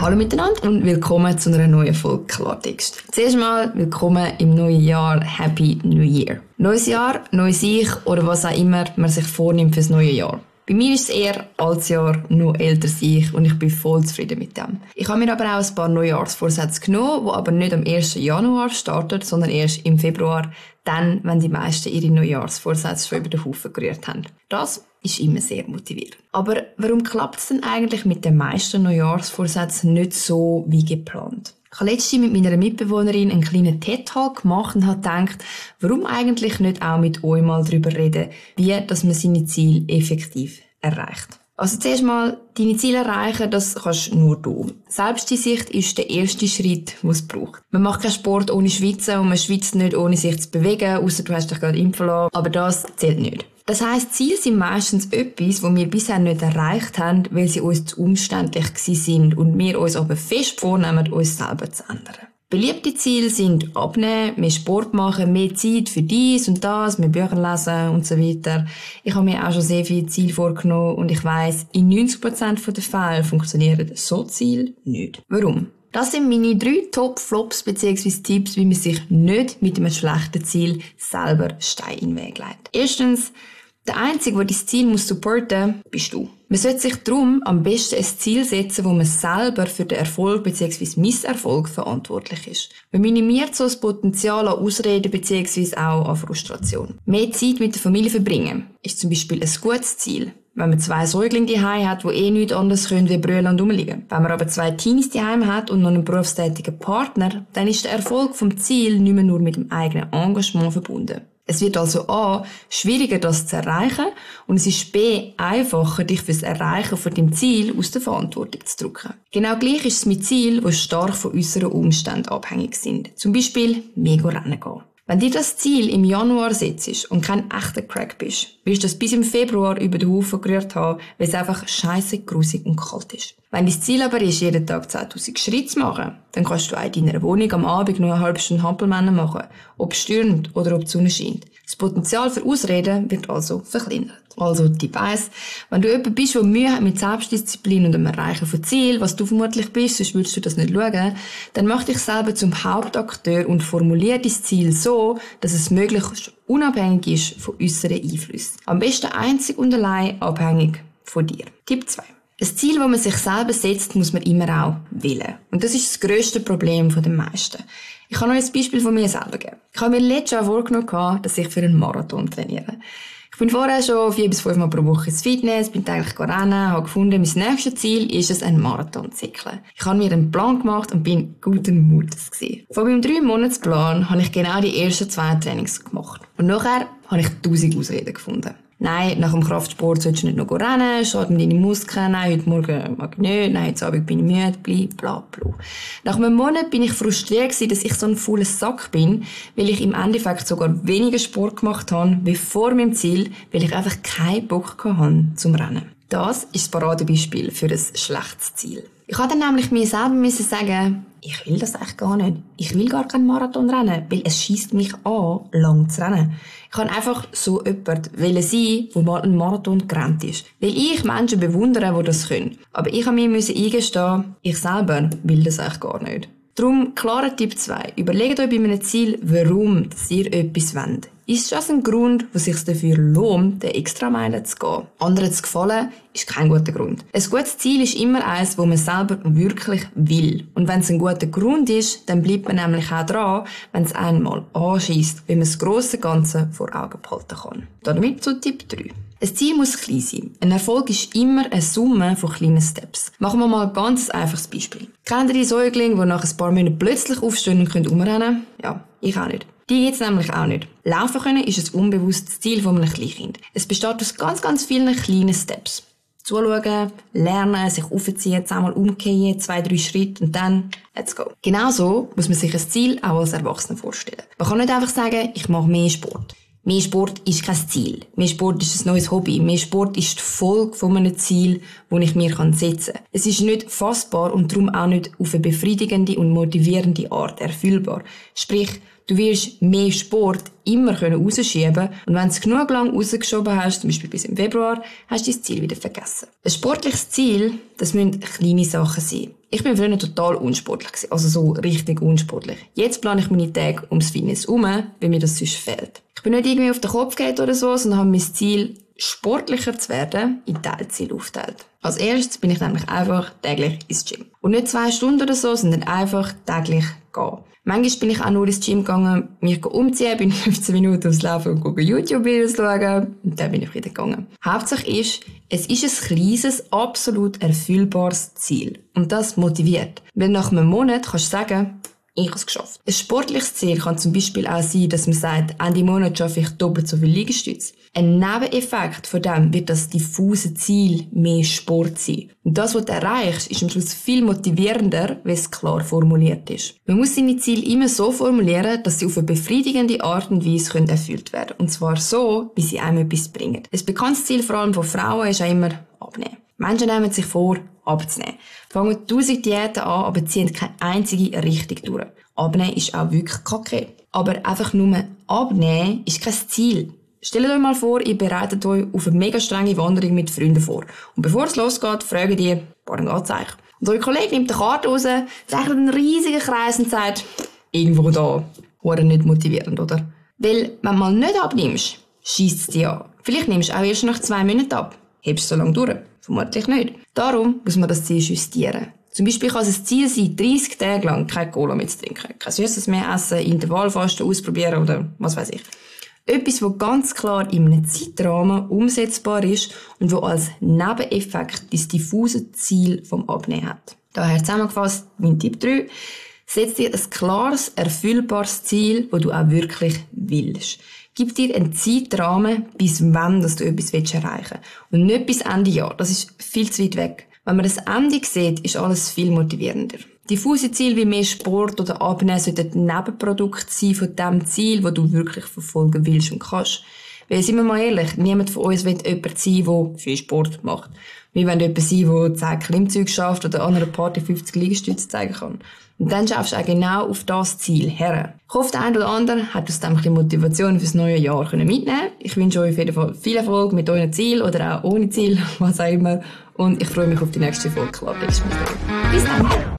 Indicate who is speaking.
Speaker 1: Hallo miteinander und willkommen zu einer neuen Folge Klartext. Zuerst mal willkommen im neuen Jahr, Happy New Year. Neues Jahr, neues Ich oder was auch immer man sich vornimmt fürs neue Jahr. Bei mir ist es eher als Jahr noch älter Ich und ich bin voll zufrieden mit dem. Ich habe mir aber auch ein paar Neujahrsvorsätze genommen, die aber nicht am 1. Januar starten, sondern erst im Februar, dann, wenn die meisten ihre Neujahrsvorsätze schon über den Haufen gerührt haben. Das ist immer sehr motivierend. Aber warum klappt es denn eigentlich mit den meisten Neujahrsvorsätzen nicht so wie geplant? Ich habe letztens mit meiner Mitbewohnerin einen kleinen TED-Talk gemacht und habe gedacht, warum eigentlich nicht auch mit euch mal darüber reden, wie dass man seine Ziele effektiv erreicht. Also zuerst mal, deine Ziele erreichen, das kannst nur du. Selbsteinsicht ist der erste Schritt, den es braucht. Man macht keinen Sport ohne Schwitzen und man schwitzt nicht ohne sich zu bewegen, ausser du hast dich gerade impfen lassen, aber das zählt nicht. Das heisst, Ziele sind meistens etwas, was wir bisher nicht erreicht haben, weil sie uns zu umständlich sind und wir uns aber fest vornehmen, uns selber zu ändern. Beliebte Ziele sind Abnehmen, mehr Sport machen, mehr Zeit für dies und das, mehr Bücher lesen und so weiter. Ich habe mir auch schon sehr viele Ziele vorgenommen und ich weiss, in 90% der Fälle funktionieren so Ziele nicht. Warum? Das sind meine 3 Top-Flops bzw. Tipps, wie man sich nicht mit einem schlechten Ziel selber Steine in den Weg legt. Erstens, der Einzige, der dein Ziel supporten muss, bist du. Man sollte sich darum am besten ein Ziel setzen, wo man selber für den Erfolg bzw. Misserfolg verantwortlich ist. Man minimiert so das Potenzial an Ausreden bzw. auch an Frustration. Mehr Zeit mit der Familie verbringen ist zum Beispiel ein gutes Ziel. Wenn man 2 Säuglinge daheim hat, die nichts anderes können wie brüllen und rumliegen. Wenn man aber 2 Teenies daheim hat und noch einen berufstätigen Partner, dann ist der Erfolg vom Ziel nicht mehr nur mit dem eigenen Engagement verbunden. Es wird also A, schwieriger, das zu erreichen, und es ist B, einfacher, dich fürs Erreichen von dem Ziel aus der Verantwortung zu drücken. Genau gleich ist es mit Zielen, die stark von äußeren Umständen abhängig sind. Zum Beispiel, mehr rennen gehen. Wenn dir das Ziel im Januar setzt und kein echter Crack bist, wirst du das bis im Februar über den Haufen gerührt haben, weil es einfach scheisse, grusig und kalt ist. Wenn dein Ziel aber ist, jeden Tag 10.000 Schritte zu machen, dann kannst du auch in deiner Wohnung am Abend noch eine halbe Stunde Hampelmänner machen, ob es stürmt oder ob die Sonne scheint. Das Potenzial für Ausreden wird also verkleinert. Also Tipp 1, wenn du jemand bist, der Mühe hat mit Selbstdisziplin und dem Erreichen von Zielen, was du vermutlich bist, sonst würdest du das nicht schauen, dann mach dich selber zum Hauptakteur und formulier dein Ziel so, dass es möglichst unabhängig ist von äußeren Einflüssen. Am besten einzig und allein abhängig von dir. Tipp 2. Ein Ziel, das man sich selber setzt, muss man immer auch wollen. Und das ist das grösste Problem der meisten. Ich kann euch ein Beispiel von mir selber geben. Ich habe mir letztes Jahr vorgenommen, dass ich für einen Marathon trainiere. Ich bin vorher schon 4 bis 5 Mal pro Woche ins Fitness, bin täglich rennen, habe gefunden, mein nächstes Ziel ist es, einen Marathon zu zickeln. Ich habe mir einen Plan gemacht und bin guten Mutes gewesen. Von meinem 3-Monats-Plan habe ich genau die ersten 2 Trainings gemacht. Und nachher habe ich 1000 Ausreden gefunden. Nein, nach dem Kraftsport solltest du nicht noch rennen, schaden deine Muskeln, nein, heute Morgen mag ich nicht, nein, heute Abend bin ich müde, bla, bla. Nach einem Monat bin ich frustriert gewesen, dass ich so ein fauler Sack bin, weil ich im Endeffekt sogar weniger Sport gemacht habe, wie vor meinem Ziel, weil ich einfach keinen Bock hatte zum Rennen. Das ist das Paradebeispiel für ein schlechtes Ziel. Ich habe dann nämlich mir selber sagen, ich will das eigentlich gar nicht. Ich will gar keinen Marathon rennen, weil es scheisst mich an, lang zu rennen. Ich kann einfach so jemand sein, der mal einen Marathon gerannt ist. Weil ich Menschen bewundere, die das können. Aber ich habe mir eingestehen, ich selber will das eigentlich gar nicht. Darum, klarer Tipp 2. Überlegt euch bei einem Ziel, warum ihr etwas wollt. Ist das ein Grund, der sich dafür lohnt, den Extrameile zu gehen? Anderen zu gefallen, ist kein guter Grund. Ein gutes Ziel ist immer eins, wo man selber wirklich will. Und wenn es ein guter Grund ist, dann bleibt man nämlich auch dran, wenn es einmal anschießt, wenn man das grosse Ganze vor Augen behalten kann. Damit zu Tipp 3. Ein Ziel muss klein sein. Ein Erfolg ist immer eine Summe von kleinen Steps. Machen wir mal ein ganz einfaches Beispiel. Kennt ihr die Säuglinge, die nach ein paar Monaten plötzlich aufstehen und können umrennen? Ja, ich auch nicht. Die gibt's nämlich auch nicht. Laufen können ist ein unbewusstes Ziel von einem Kleinkind. Es besteht aus ganz vielen kleinen Steps. Zuschauen, lernen, sich aufziehen, 10-mal umkehren, 2-3 Schritte und dann let's go. Genauso muss man sich ein Ziel auch als Erwachsener vorstellen. Man kann nicht einfach sagen, ich mache mehr Sport. Mehr Sport ist kein Ziel. Mehr Sport ist ein neues Hobby. Mehr Sport ist die Folge von einem Ziel, das ich mir setzen kann. Es ist nicht fassbar und darum auch nicht auf eine befriedigende und motivierende Art erfüllbar. Sprich, Du wirst mehr Sport immer rausschieben können und wenn du es genug lang rausgeschoben hast, zum Beispiel bis im Februar, hast du dein Ziel wieder vergessen. Ein sportliches Ziel, das müssen kleine Sachen sein. Ich bin früher total unsportlich gewesen, also so richtig unsportlich. Jetzt plane ich meine Tage ums Fitness herum, weil mir das sonst fehlt. Ich bin nicht irgendwie auf den Kopf gegangen oder so, sondern habe mein Ziel, sportlicher zu werden, in Teilziele aufgeteilt. Als erstes bin ich nämlich einfach täglich ins Gym. Und nicht 2 Stunden oder so, sondern einfach täglich gehen. Manchmal bin ich auch nur ins Gym gegangen, mich umziehen, bin 15 Minuten aufs Laufen und YouTube-Videos schauen und dann bin ich wieder gegangen. Hauptsache ist, es ist ein kleines, absolut erfüllbares Ziel. Und das motiviert. Weil nach einem Monat kannst du sagen, ich habe es geschafft. Ein sportliches Ziel kann zum Beispiel auch sein, dass man sagt, Ende Monat schaffe ich doppelt so viel Liegestütze. Ein Nebeneffekt von dem wird das diffuse Ziel mehr Sport sein. Und das, was du erreichst, ist am Schluss viel motivierender, wenn es klar formuliert ist. Man muss seine Ziele immer so formulieren, dass sie auf eine befriedigende Art und Weise erfüllt werden können. Und zwar so, wie sie einem etwas bringen. Ein bekanntes Ziel vor allem von Frauen ist auch immer abnehmen. Menschen nehmen sich vor, abzunehmen. Fangen 1000 Diäten an, aber ziehen keine einzige richtig durch. Abnehmen ist auch wirklich kacke. Aber einfach nur abnehmen ist kein Ziel. Stellt euch mal vor, ihr bereitet euch auf eine mega strenge Wanderung mit Freunden vor. Und bevor es losgeht, fragt ihr, wohin geht's eigentlich? Und euer Kollege nimmt die Karte raus, zeichnet einen riesigen Kreis und sagt, irgendwo da. Oder nicht motivierend, oder? Weil, wenn du mal nicht abnimmst, schiesst es dich an. Vielleicht nimmst du auch erst nach 2 Monaten ab. Hebst du so lange durch? Vermutlich nicht. Darum muss man das Ziel justieren. Zum Beispiel kann es ein Ziel sein, 30 Tage lang keine Cola mehr zu trinken, kein Süßes mehr essen, Intervallfasten ausprobieren oder was weiß ich. Etwas, das ganz klar in einem Zeitrahmen umsetzbar ist und wo als Nebeneffekt das diffuse Ziel vom Abnehmen hat. Daher zusammengefasst, mein Tipp 3. Setz dir ein klares, erfüllbares Ziel, das du auch wirklich willst. Gib dir einen Zeitrahmen, bis wann dass du etwas erreichen willst. Und nicht bis Ende Jahr. Das ist viel zu weit weg. Wenn man das Ende sieht, ist alles viel motivierender. Diffuse Ziele wie mehr Sport oder Abnehmen sollten ein Nebenprodukt sein von dem Ziel, das du wirklich verfolgen willst und kannst. Weil, sind wir mal ehrlich, niemand von uns will jemand sein, der viel Sport macht. Wir wollen jemand sein, der 10 Klimmzüge schafft oder an einer Party 50 Liegestütze zeigen kann. Und dann schaffst du auch genau auf das Ziel her. Ich hoffe, der eine oder andere hat aus dem ein bisschen Motivation fürs neue Jahr mitnehmen können. Ich wünsche euch auf jeden Fall viel Erfolg mit euren Ziel oder auch ohne Ziel, was auch immer. Und ich freue mich auf die nächste Folge. Bis dann!